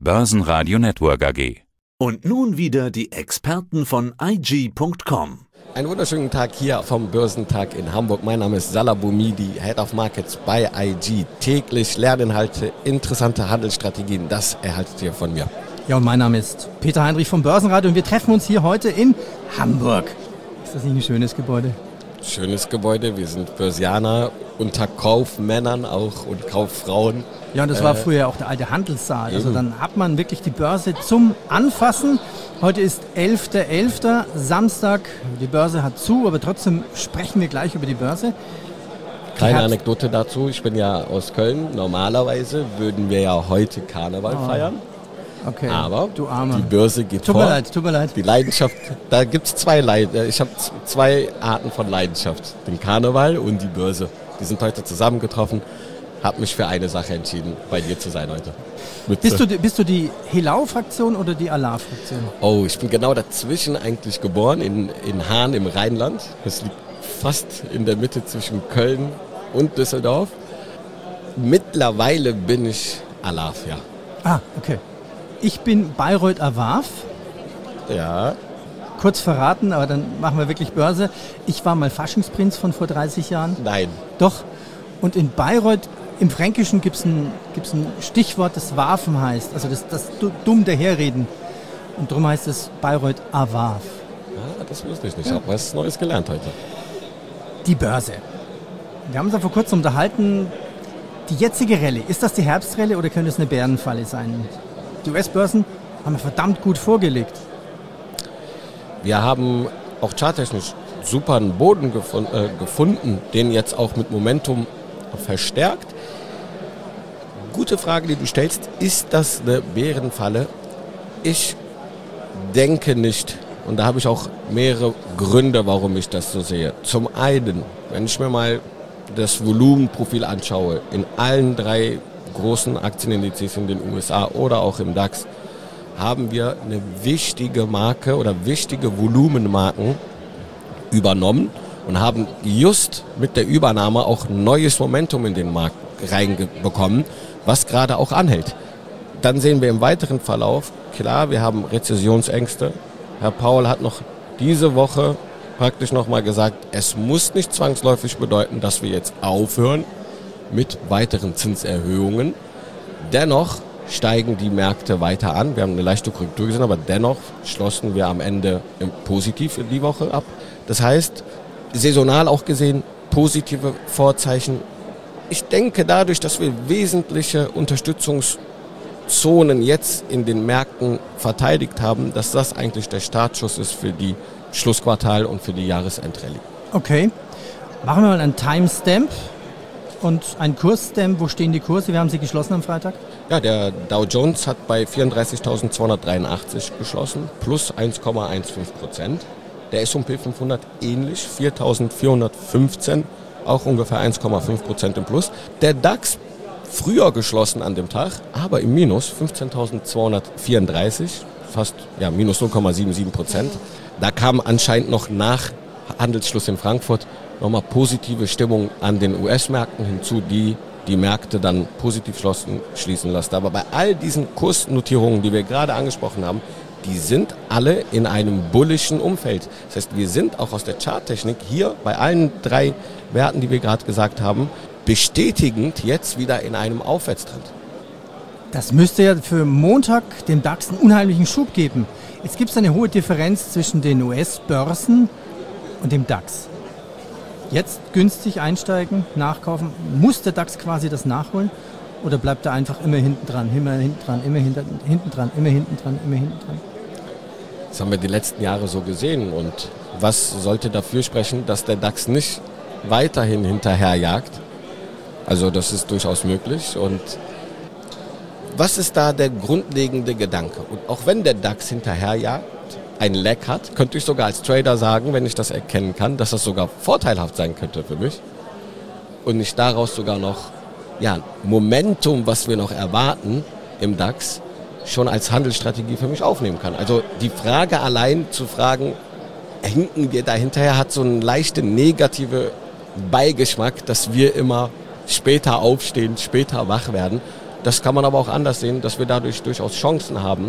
Börsenradio Network AG. Und nun wieder die Experten von IG.com. Einen wunderschönen Tag hier vom Börsentag in Hamburg. Mein Name ist Salah Boumidi, Head of Markets bei IG. Täglich Lerninhalte, interessante Handelsstrategien, das erhaltet ihr von mir. Ja, und mein Name ist Peter Heinrich vom Börsenradio und wir treffen uns hier heute in Hamburg. Ist das nicht ein schönes Gebäude? Schönes Gebäude, wir sind Börsianer, unter Kaufmännern auch und Kauffrauen. Ja, und das war früher auch der alte Handelssaal. Also dann hat man wirklich die Börse zum Anfassen. Heute ist 11.11., Samstag. Die Börse hat zu, aber trotzdem sprechen wir gleich über die Börse. Kleine Anekdote dazu, ich bin ja aus Köln. Normalerweise würden wir ja heute Karneval feiern. Okay, aber du Armer. Die Börse geht Tut vor. mir leid. Die Leidenschaft, da gibt es ich habe zwei Arten von Leidenschaft. Den Karneval und die Börse. Die sind heute zusammengetroffen. Habe mich für eine Sache entschieden, bei dir zu sein heute. Bist du die Helau-Fraktion oder die Allah-Fraktion? Oh, ich bin genau dazwischen eigentlich geboren, in Hahn im Rheinland. Das liegt fast in der Mitte zwischen Köln und Düsseldorf. Mittlerweile bin ich Alaf, ja. Ah, okay. Ich bin Bayreuth Awaf. Ja. Kurz verraten, aber dann machen wir wirklich Börse. Ich war mal Faschingsprinz von vor 30 Jahren. Nein. Doch. Und in Bayreuth, im Fränkischen gibt es ein Stichwort, das Wafen heißt. Also das dumm daherreden. Und darum heißt es Bayreuth Awaf. Ja, das wusste ich nicht. Ich habe was Neues gelernt heute. Die Börse. Wir haben uns ja vor kurzem unterhalten. Die jetzige Rallye, ist das die Herbstrallye oder könnte es eine Bärenfalle sein? Die US-Börsen haben wir verdammt gut vorgelegt. Wir haben auch charttechnisch super einen Boden gefunden, den jetzt auch mit Momentum verstärkt. Gute Frage, die du stellst, ist das eine Bärenfalle? Ich denke nicht. Und da habe ich auch mehrere Gründe, warum ich das so sehe. Zum einen, wenn ich mir mal das Volumenprofil anschaue, in allen drei großen Aktienindizes in den USA oder auch im DAX, haben wir eine wichtige Marke oder wichtige Volumenmarken übernommen und haben just mit der Übernahme auch neues Momentum in den Markt reinbekommen, was gerade auch anhält. Dann sehen wir im weiteren Verlauf, klar, wir haben Rezessionsängste. Herr Powell hat noch diese Woche praktisch nochmal gesagt, es muss nicht zwangsläufig bedeuten, dass wir jetzt aufhören mit weiteren Zinserhöhungen. Dennoch steigen die Märkte weiter an. Wir haben eine leichte Korrektur gesehen, aber dennoch schlossen wir am Ende positiv in die Woche ab. Das heißt, saisonal auch gesehen, positive Vorzeichen. Ich denke dadurch, dass wir wesentliche Unterstützungszonen jetzt in den Märkten verteidigt haben, dass das eigentlich der Startschuss ist für die Schlussquartal und für die Jahresendrallye. Okay, machen wir mal einen Timestamp und einen Kursstamp. Wo stehen die Kurse? Wir haben sie geschlossen am Freitag. Ja, der Dow Jones hat bei 34.283 geschlossen, plus 1,15%. Der S&P 500 ähnlich, 4.415, auch ungefähr 1,5% im Plus. Der DAX früher geschlossen an dem Tag, aber im Minus, 15.234, fast minus 0,77%. Da kam anscheinend noch nach Handelsschluss in Frankfurt nochmal positive Stimmung an den US-Märkten hinzu, die Märkte dann positiv schließen lassen. Aber bei all diesen Kursnotierungen, die wir gerade angesprochen haben, die sind alle in einem bullischen Umfeld. Das heißt, wir sind auch aus der Charttechnik hier bei allen drei Werten, die wir gerade gesagt haben, bestätigend jetzt wieder in einem Aufwärtstrend. Das müsste ja für Montag dem DAX einen unheimlichen Schub geben. Jetzt gibt es eine hohe Differenz zwischen den US-Börsen und dem DAX. Jetzt günstig einsteigen, nachkaufen. Muss der DAX quasi das nachholen? Oder bleibt er einfach immer hinten dran, immer hinten dran, immer hinten dran, immer hinten dran, immer hinten dran? Das haben wir die letzten Jahre so gesehen. Und was sollte dafür sprechen, dass der DAX nicht weiterhin hinterherjagt? Also das ist durchaus möglich. Und was ist da der grundlegende Gedanke? Und auch wenn der DAX hinterherjagt, ein Lag hat, könnte ich sogar als Trader sagen, wenn ich das erkennen kann, dass das sogar vorteilhaft sein könnte für mich. Und ich daraus sogar noch Momentum, was wir noch erwarten im DAX, schon als Handelsstrategie für mich aufnehmen kann. Also die Frage allein zu fragen, hinken wir da hinterher, hat so einen leichten negative Beigeschmack, dass wir immer später aufstehen, später wach werden. Das kann man aber auch anders sehen, dass wir dadurch durchaus Chancen haben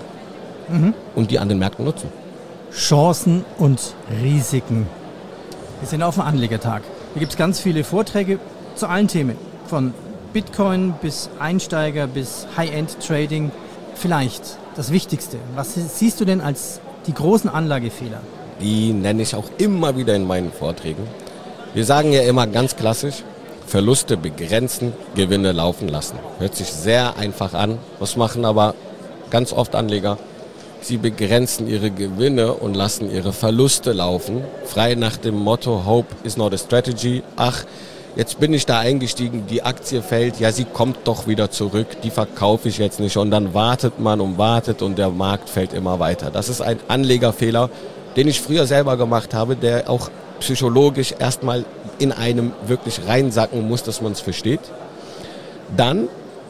und die an den Märkten nutzen. Chancen und Risiken. Wir sind auf dem Anlegertag. Hier gibt es ganz viele Vorträge zu allen Themen. Von Bitcoin bis Einsteiger bis High-End-Trading. Vielleicht das Wichtigste. Was siehst du denn als die großen Anlagefehler? Die nenne ich auch immer wieder in meinen Vorträgen. Wir sagen ja immer ganz klassisch, Verluste begrenzen, Gewinne laufen lassen. Hört sich sehr einfach an. Was machen aber ganz oft Anleger? Sie begrenzen ihre Gewinne und lassen ihre Verluste laufen. Frei nach dem Motto, Hope is not a strategy. Ach, jetzt bin ich da eingestiegen, die Aktie fällt, ja, sie kommt doch wieder zurück, die verkaufe ich jetzt nicht. Und dann wartet man und wartet und der Markt fällt immer weiter. Das ist ein Anlegerfehler, den ich früher selber gemacht habe, der auch psychologisch erstmal in einem wirklich reinsacken muss, dass man es versteht. Dann,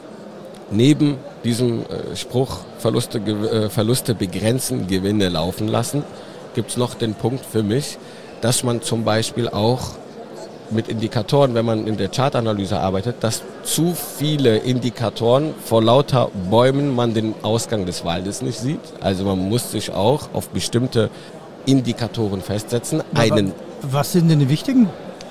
neben diesem Spruch, Verluste begrenzen, Gewinne laufen lassen, gibt es noch den Punkt für mich, dass man zum Beispiel auch mit Indikatoren, wenn man in der Chartanalyse arbeitet, dass zu viele Indikatoren vor lauter Bäumen man den Ausgang des Waldes nicht sieht. Also man muss sich auch auf bestimmte Indikatoren festsetzen. Was sind denn die wichtigen?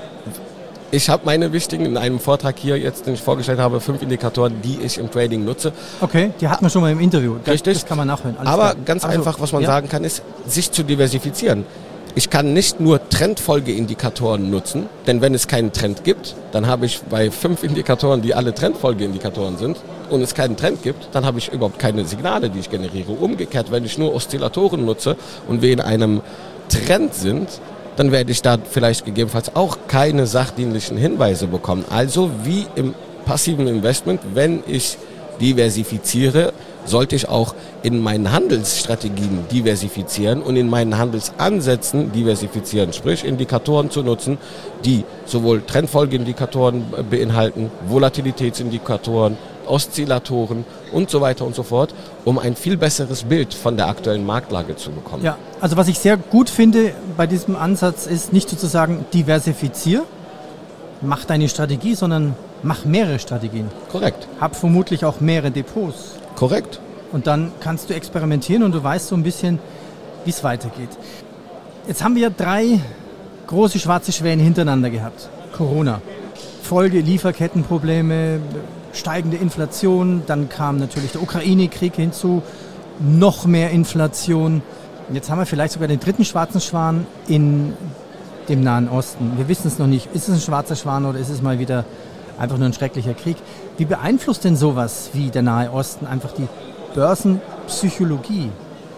Ich habe meine wichtigen in einem Vortrag hier jetzt, den ich vorgestellt habe, 5 Indikatoren, die ich im Trading nutze. Okay, die hatten wir schon mal im Interview. Richtig. Das kann man nachhören. Alles aber klar. ganz einfach, was man sagen kann, ist, sich zu diversifizieren. Ich kann nicht nur Trendfolgeindikatoren nutzen, denn wenn es keinen Trend gibt, dann habe ich bei 5 Indikatoren, die alle Trendfolgeindikatoren sind, und es keinen Trend gibt, dann habe ich überhaupt keine Signale, die ich generiere. Umgekehrt, wenn ich nur Oszillatoren nutze und wir in einem Trend sind, dann werde ich da vielleicht gegebenenfalls auch keine sachdienlichen Hinweise bekommen. Also wie im passiven Investment, wenn ich diversifiziere, sollte ich auch in meinen Handelsstrategien diversifizieren und in meinen Handelsansätzen diversifizieren. Sprich, Indikatoren zu nutzen, die sowohl Trendfolgeindikatoren beinhalten, Volatilitätsindikatoren, Oszillatoren und so weiter und so fort, um ein viel besseres Bild von der aktuellen Marktlage zu bekommen. Ja, also was ich sehr gut finde bei diesem Ansatz ist nicht sozusagen diversifizier, mach deine Strategie, sondern mach mehrere Strategien. Korrekt. Hab vermutlich auch mehrere Depots. Korrekt. Und dann kannst du experimentieren und du weißt so ein bisschen, wie es weitergeht. Jetzt haben wir 3 große schwarze Schwäne hintereinander gehabt. Corona, Folge Lieferkettenprobleme, steigende Inflation, dann kam natürlich der Ukraine-Krieg hinzu, noch mehr Inflation. Und jetzt haben wir vielleicht sogar den 3. schwarzen Schwan in dem Nahen Osten. Wir wissen es noch nicht. Ist es ein schwarzer Schwan oder ist es mal wieder einfach nur ein schrecklicher Krieg? Wie beeinflusst denn sowas wie der Nahe Osten einfach die Börsenpsychologie?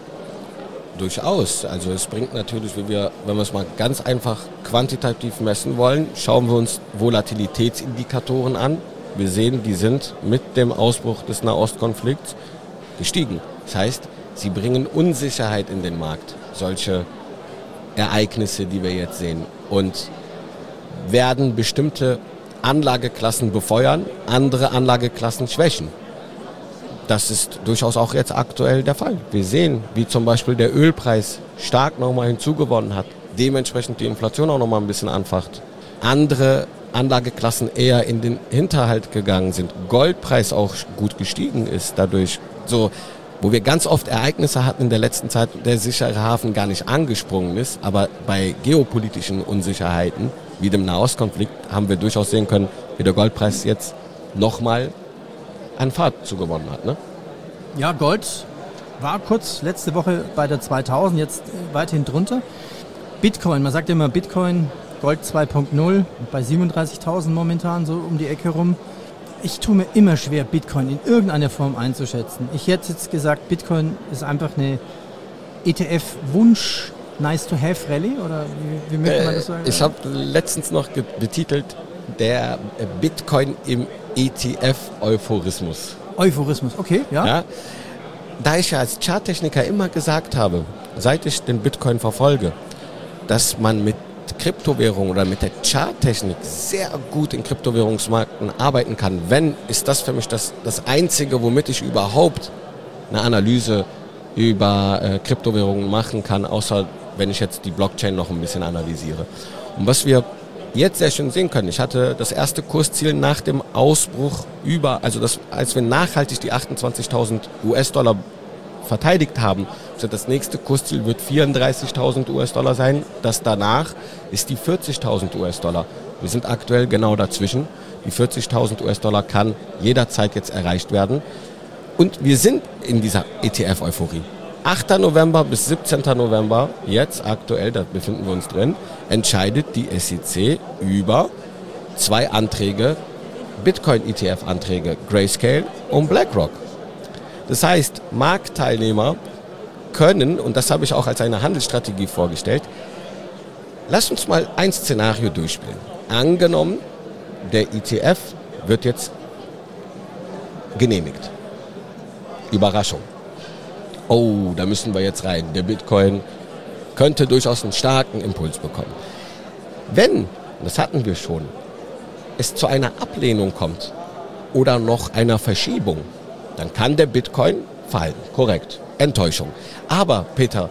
Durchaus. Also es bringt natürlich, wenn wir es mal ganz einfach quantitativ messen wollen, schauen wir uns Volatilitätsindikatoren an. Wir sehen, die sind mit dem Ausbruch des Nahostkonflikts gestiegen. Das heißt, sie bringen Unsicherheit in den Markt, solche Ereignisse, die wir jetzt sehen, und werden bestimmte Anlageklassen befeuern, andere Anlageklassen schwächen. Das ist durchaus auch jetzt aktuell der Fall. Wir sehen, wie zum Beispiel der Ölpreis stark nochmal hinzugewonnen hat, dementsprechend die Inflation auch nochmal ein bisschen anfacht. Andere Anlageklassen eher in den Hinterhalt gegangen sind. Goldpreis auch gut gestiegen ist dadurch. So, wo wir ganz oft Ereignisse hatten in der letzten Zeit, der sichere Hafen gar nicht angesprungen ist, aber bei geopolitischen Unsicherheiten wie dem Nahostkonflikt haben wir durchaus sehen können, wie der Goldpreis jetzt nochmal an Fahrt zugewonnen hat. Ne? Ja, Gold war kurz letzte Woche bei der 2000, jetzt weiterhin drunter. Bitcoin, man sagt immer Bitcoin, Gold 2.0, bei 37.000 momentan so um die Ecke rum. Ich tue mir immer schwer, Bitcoin in irgendeiner Form einzuschätzen. Ich hätte jetzt gesagt, Bitcoin ist einfach eine ETF-Wunsch, Nice-to-have-Rallye, oder wie möchte man das sagen? Ich habe letztens noch betitelt, der Bitcoin im ETF-Euphorismus. Euphorismus, okay, ja. Da ich ja als Charttechniker immer gesagt habe, seit ich den Bitcoin verfolge, dass man mit Kryptowährungen oder mit der Charttechnik sehr gut in Kryptowährungsmärkten arbeiten kann. Wenn, ist das für mich das Einzige, womit ich überhaupt eine Analyse über Kryptowährungen machen kann, außer wenn ich jetzt die Blockchain noch ein bisschen analysiere. Und was wir jetzt sehr schön sehen können. Ich hatte das erste Kursziel nach dem Ausbruch als wir nachhaltig die 28.000 US-Dollar verteidigt haben. Also das nächste Kursziel wird 34.000 US-Dollar sein. Das danach ist die 40.000 US-Dollar. Wir sind aktuell genau dazwischen. Die 40.000 US-Dollar kann jederzeit jetzt erreicht werden. Und wir sind in dieser ETF-Euphorie. 8. November bis 17. November, jetzt aktuell, da befinden wir uns drin, entscheidet die SEC über 2 Anträge, Bitcoin-ETF-Anträge, Grayscale und BlackRock. Das heißt, Marktteilnehmer können, und das habe ich auch als eine Handelsstrategie vorgestellt, lass uns mal ein Szenario durchspielen. Angenommen, der ETF wird jetzt genehmigt. Überraschung. Oh, da müssen wir jetzt rein. Der Bitcoin könnte durchaus einen starken Impuls bekommen. Wenn, das hatten wir schon, es zu einer Ablehnung kommt oder noch einer Verschiebung, dann kann der Bitcoin fallen. Korrekt. Enttäuschung. Aber Peter,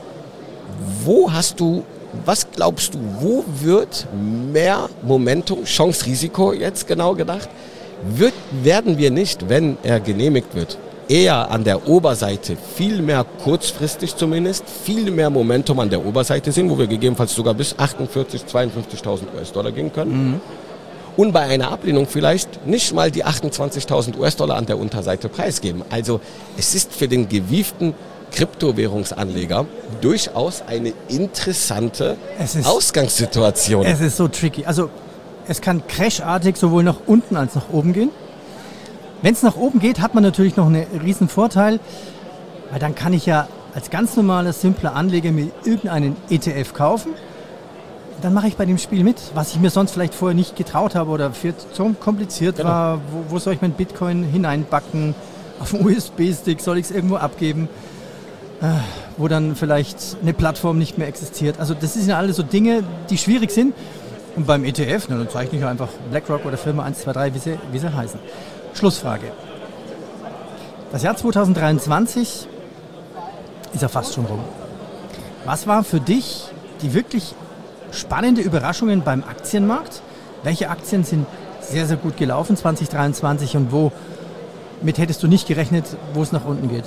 was glaubst du, wo wird mehr Momentum, Chance, Risiko jetzt genau gedacht, werden wir nicht, wenn er genehmigt wird, eher an der Oberseite, viel mehr kurzfristig zumindest, viel mehr Momentum an der Oberseite sehen, wo wir gegebenenfalls sogar bis 48.000, 52.000 US-Dollar gehen können. Mhm. Und bei einer Ablehnung vielleicht nicht mal die 28.000 US-Dollar an der Unterseite preisgeben. Also es ist für den gewieften Kryptowährungsanleger durchaus eine interessante Ausgangssituation. Es ist so tricky. Also es kann crashartig sowohl nach unten als nach oben gehen. Wenn es nach oben geht, hat man natürlich noch einen riesen Vorteil, weil dann kann ich ja als ganz normaler, simpler Anleger mir irgendeinen ETF kaufen. Dann mache ich bei dem Spiel mit, was ich mir sonst vielleicht vorher nicht getraut habe oder für so kompliziert war. Wo soll ich mein Bitcoin hineinbacken? Auf einen USB-Stick soll ich es irgendwo abgeben? Wo dann vielleicht eine Plattform nicht mehr existiert. Also das sind ja alles so Dinge, die schwierig sind. Und beim ETF, dann zeichne ich einfach BlackRock oder Firma 123, wie sie heißen. Schlussfrage. Das Jahr 2023 ist ja fast schon rum. Was war für dich die wirklich spannende Überraschungen beim Aktienmarkt? Welche Aktien sind sehr, sehr gut gelaufen 2023 und womit hättest du nicht gerechnet, wo es nach unten geht?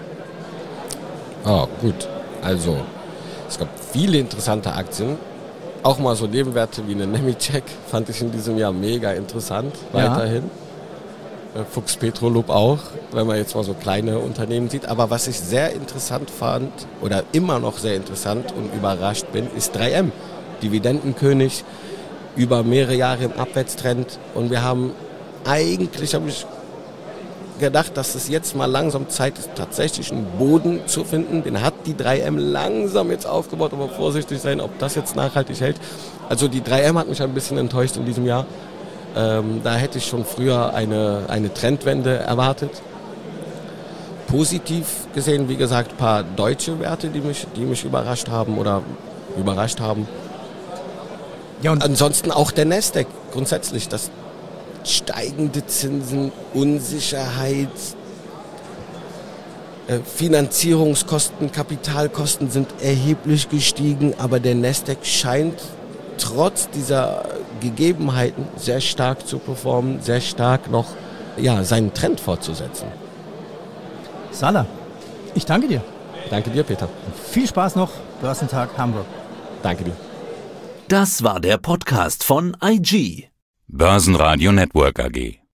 Gut. Also, es gab viele interessante Aktien. Auch mal so Nebenwerte wie eine Nemetschek fand ich in diesem Jahr mega interessant. Weiterhin. Fuchs Petrolub auch, wenn man jetzt mal so kleine Unternehmen sieht. Aber was ich sehr interessant fand oder immer noch sehr interessant und überrascht bin, ist 3M. Dividendenkönig, über mehrere Jahre im Abwärtstrend. Und wir haben eigentlich, habe ich gedacht, dass es jetzt mal langsam Zeit ist, tatsächlich einen Boden zu finden. Den hat die 3M langsam jetzt aufgebaut, aber vorsichtig sein, ob das jetzt nachhaltig hält. Also die 3M hat mich ein bisschen enttäuscht in diesem Jahr. Da hätte ich schon früher eine Trendwende erwartet. Positiv gesehen, wie gesagt, ein paar deutsche Werte, die mich überrascht haben. Ja, und ansonsten auch der Nasdaq grundsätzlich, das steigende Zinsen, Unsicherheit, Finanzierungskosten, Kapitalkosten sind erheblich gestiegen, aber der Nasdaq scheint trotz dieser Gegebenheiten sehr stark zu performen, sehr stark noch seinen Trend fortzusetzen. Salah, ich danke dir. Danke dir, Peter. Viel Spaß noch, Börsentag Hamburg. Danke dir. Das war der Podcast von IG. Börsenradio Network AG.